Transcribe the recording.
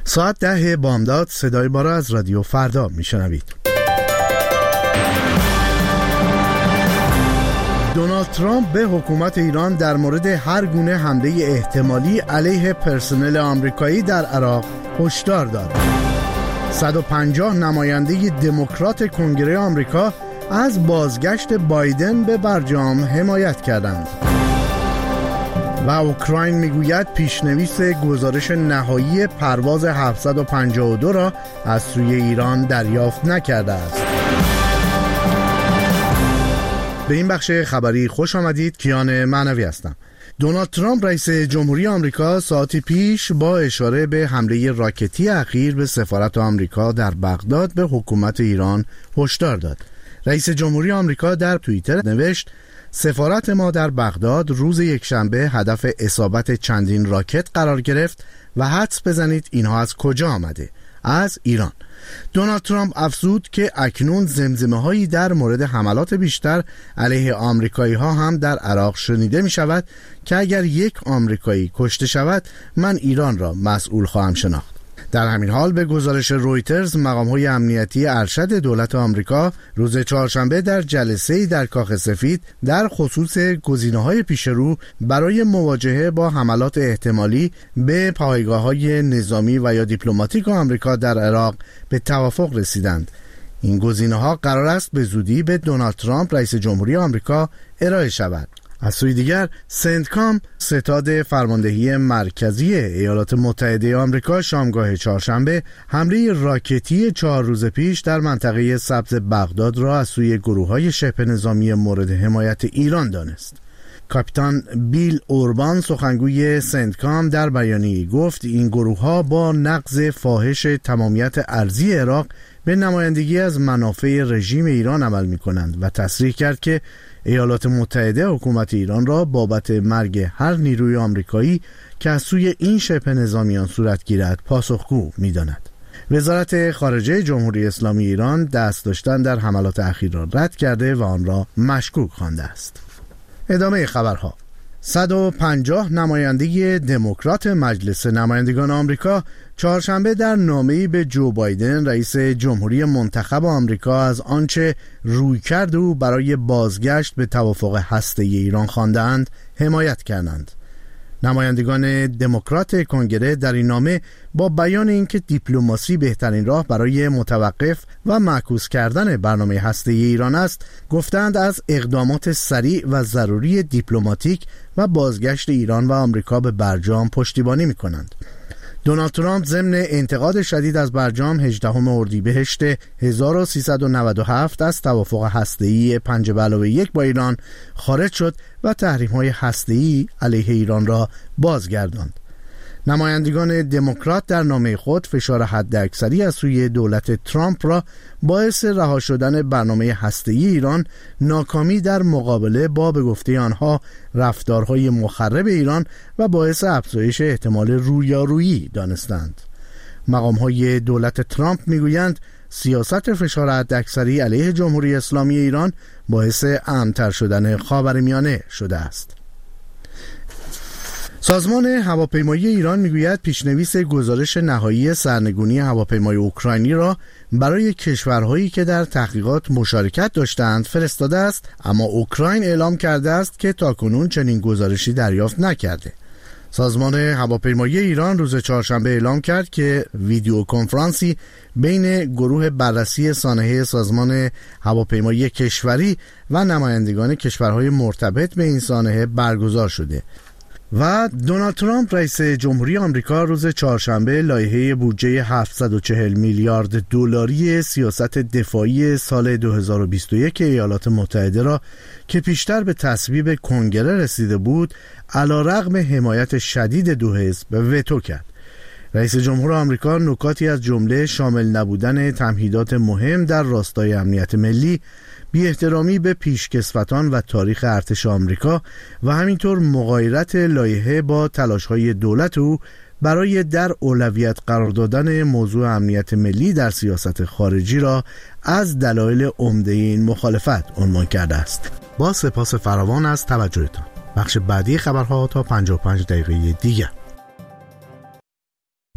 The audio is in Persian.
ساعت 10 بامداد صدای ما را از رادیو فردا میشنوید. دونالد ترامپ به حکومت ایران در مورد هر گونه حمله احتمالی علیه پرسنل آمریکایی در عراق هشدار داد. 150 نماینده دموکرات کنگره آمریکا از بازگشت بایدن به برجام حمایت کردند. و اوکراین میگوید پیشنویس گزارش نهایی پرواز 752 را از سوی ایران دریافت نکرده است. به این بخش خبری خوش آمدید. کیان معنوی هستم. دونالد ترامپ رئیس جمهوری آمریکا ساعتی پیش با اشاره به حمله راکتی اخیر به سفارت آمریکا در بغداد به حکومت ایران هشدار داد. رئیس جمهوری آمریکا در توییتر نوشت: سفارت ما در بغداد روز یکشنبه هدف اصابت چندین راکت قرار گرفت و حدس بزنید اینها از کجا آمده؟ از ایران. دونالد ترامپ افزود که اکنون زمزمه هایی در مورد حملات بیشتر علیه آمریکایی ها هم در عراق شنیده می شود که اگر یک آمریکایی کشته شود من ایران را مسئول خواهم شناخت. در همین حال به گزارش رویترز مقام‌های امنیتی ارشد دولت آمریکا روز چهارشنبه در جلسه‌ای در کاخ سفید در خصوص گزینه‌های پیشرو برای مواجهه با حملات احتمالی به پایگاه‌های نظامی و یا دیپلماتیک آمریکا در عراق به توافق رسیدند. این گزینه‌ها قرار است به زودی به دونالد ترامپ رئیس جمهوری آمریکا ارائه شود. از سوی دیگر سنتکام ستاد فرماندهی مرکزی ایالات متحده آمریکا شامگاه چهارشنبه حمله راکتی 4 روز پیش در منطقه سبز بغداد را از سوی گروه‌های شبه نظامی مورد حمایت ایران دانست. کاپیتان بیل اوربان سخنگوی سنتکام در بیانیه‌ای گفت این گروه‌ها با نقض فاحش تمامیت ارضی عراق به نمایندگی از منافع رژیم ایران عمل می‌کنند و تصریح کرد که ایالات متحده حکومت ایران را بابت مرگ هر نیروی آمریکایی که از سوی این شبه نظامیان صورت گیرد پاسخگو می‌داند. وزارت خارجه جمهوری اسلامی ایران دست داشتن در حملات اخیر را رد کرده و آن را مشکوک خوانده است. ادامه خبرها. 150 نماینده دموکرات مجلس نمایندگان آمریکا چهارشنبه در نامه‌ای به جو بایدن رئیس جمهوری منتخب آمریکا از آنچه رویکرد او برای بازگشت به توافق هسته‌ای ایران خواندند حمایت کردند. نمایندگان دموکرات کنگره در این نامه با بیان اینکه دیپلماسی بهترین راه برای متوقف و معکوس کردن برنامه هسته‌ای ایران است، گفتند از اقدامات سریع و ضروری دیپلماتیک و بازگشت ایران و آمریکا به برجام پشتیبانی می‌کنند. دونالد ترامپ ضمن انتقاد شدید از برجام 18 اردیبهشت 1397 از توافق هسته‌ای 5+1 با ایران خارج شد و تحریم‌های هسته‌ای علیه ایران را بازگرداند. نمایندگان دموکرات در نامه خود فشار حداکثری از سوی دولت ترامپ را باعث رها شدن برنامه هسته‌ای ایران، ناکامی در مقابله با به گفته آنها رفتارهای مخرب ایران و باعث افزایش احتمال رویارویی دانستند. مقام‌های دولت ترامپ میگویند سیاست فشار حداکثری علیه جمهوری اسلامی ایران باعث امن‌تر شدن خاورمیانه شده است. سازمان هواپیمایی ایران میگوید پیشنویس گزارش نهایی سرنگونی هواپیمای اوکراینی را برای کشورهایی که در تحقیقات مشارکت داشتند فرستاده است، اما اوکراین اعلام کرده است که تاکنون چنین گزارشی دریافت نکرده. سازمان هواپیمایی ایران روز چهارشنبه اعلام کرد که ویدیو کنفرانسی بین گروه بررسی سانحه سازمان هواپیمایی کشوری و نمایندگان کشورهای مرتبط به این سانحه برگزار شده. و دونالد ترامپ رئیس جمهوری آمریکا روز چهارشنبه لایحه بودجه 740 میلیارد دلاری سیاست دفاعی سال 2021 ایالات متحده را که پیشتر به تصویب کنگره رسیده بود علیرغم حمایت شدید دو حزب وتو کرد. رئیس جمهور آمریکا نکاتی از جمله شامل نبودن تمهیدات مهم در راستای امنیت ملی، بی احترامی به پیشکسوتان و تاریخ ارتش آمریکا و همینطور مغایرت لایحه با تلاش‌های دولت او برای در اولویت قرار دادن موضوع امنیت ملی در سیاست خارجی را از دلایل عمده این مخالفت عنوان کرده است. با سپاس فراوان از توجهتان. بخش بعدی خبرها تا 55 دقیقه دیگر.